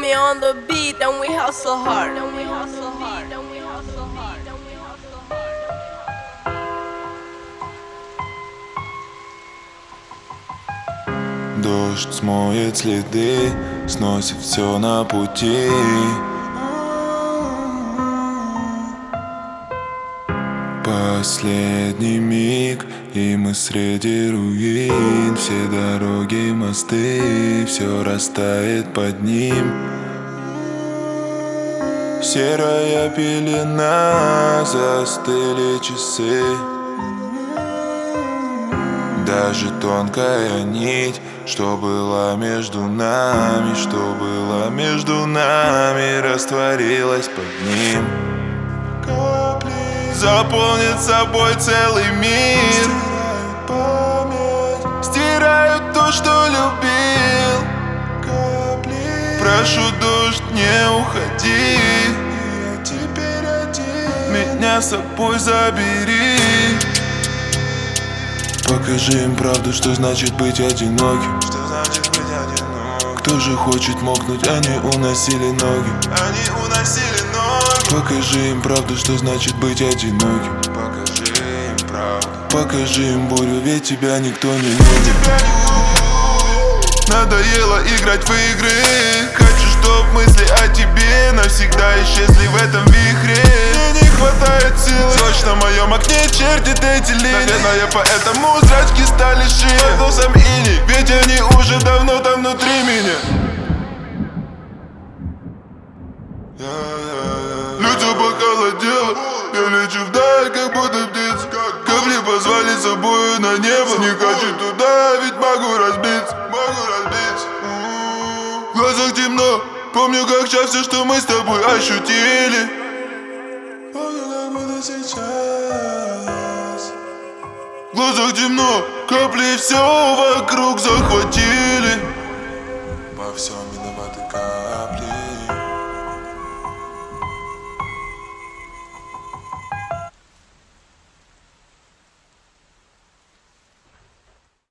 me on the beat, and we hustle hard. And we hustle hard. And we hustle hard. And we hustle hard. Дождь смоет следы, сносит все на пути. Последний миг, и мы среди руин. Все дороги, мосты, все растает под ним. Серая пелена, застыли часы. Даже тонкая нить, что была между нами, что была между нами, растворилась под ним. Заполнит собой целый мир, стирают то, что любил. Прошу, дождь, не уходи, меня с собой забери. Покажи им правду, что значит быть одиноким. Кто же хочет мокнуть, они уносили ноги. Покажи им правду, что значит быть одиноким. Покажи им бурю, ведь тебя никто не любит. Надоело играть в игры. Хочу, чтоб мысли о тебе навсегда исчезли в этом вихре. Мне не хватает сил, точно в моем окне чертит эти линии. Наверное, поэтому зрачки стали шире. Под носом иней, ведь они уже давно там внутри меня. Лицо похолодело, я лечу вдаль, как будто птица. Капли позвали собою на небо. Не хочу туда, ведь могу разбиться. В глазах темно, помню, как сейчас все, что мы с тобой ощутили. Помню, как будто сейчас. В глазах темно, капли все вокруг захватили. Во всем виноваты капли.